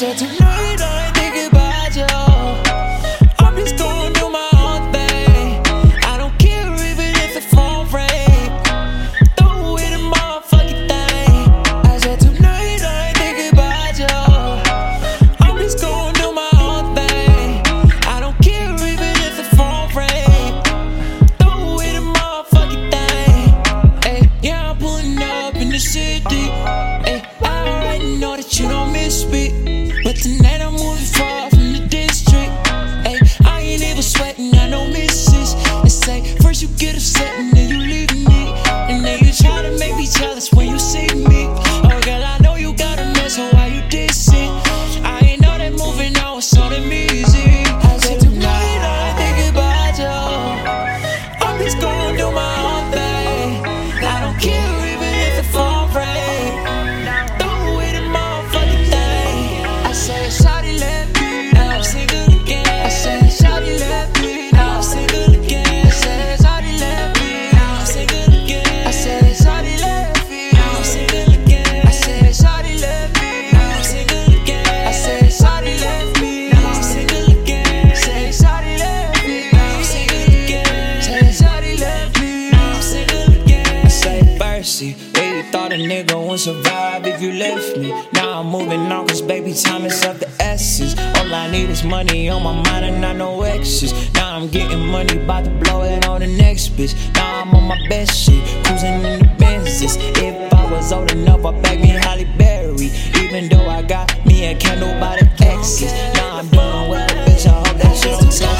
said tonight I ain't thinking about you. I'm just gonna do my own thing. I don't care even if the phone ring. Throw it in motherfucking thing. I said tonight I ain't thinking about you. I'm just gonna do my own thing. I don't care even if the phone ring. Throw it in motherfucking thing. Ay, yeah, I'm pulling up in the city. Ay, I already know that you don't miss me. But tonight I'm moving far from the district. Ay, I ain't even sweating, I know misses. They say first you get upset and then you leave me. And then you try to make me jealous when you see me. Oh girl, I know you got a mess, so why you dissing? I ain't know that moving on was so damn easy. I said tonight I ain't thinking about you. I'm just gonna do my own thing. I don't care even if the phone ring. Throw it in motherfucking thing. I said shawty left me, now I'm single again. I said shawty left me, now I'm single again. I said shawty left me, now I'm single again. I said shawty left me, now I'm single again. I said shawty left me, now I'm single again. I said shawty left me, now I'm single again. Say shawty left me, now I'm single again. Say shawty left me, now I'm single again. I say mercy, where you thought a nigga would survive if you left me? Now I'm moving on, cause baby time is of the essence. All I need is money on my mind and not no exes. Now I'm getting money, bout to blow it on the next bitch. Now I'm on my best shit, cruising in the Benzes. If I was old enough, I'd bag me Halle Berry. Even though I got me a candle by the exes. Now I'm doing well, bitch, I hope that shit don't tell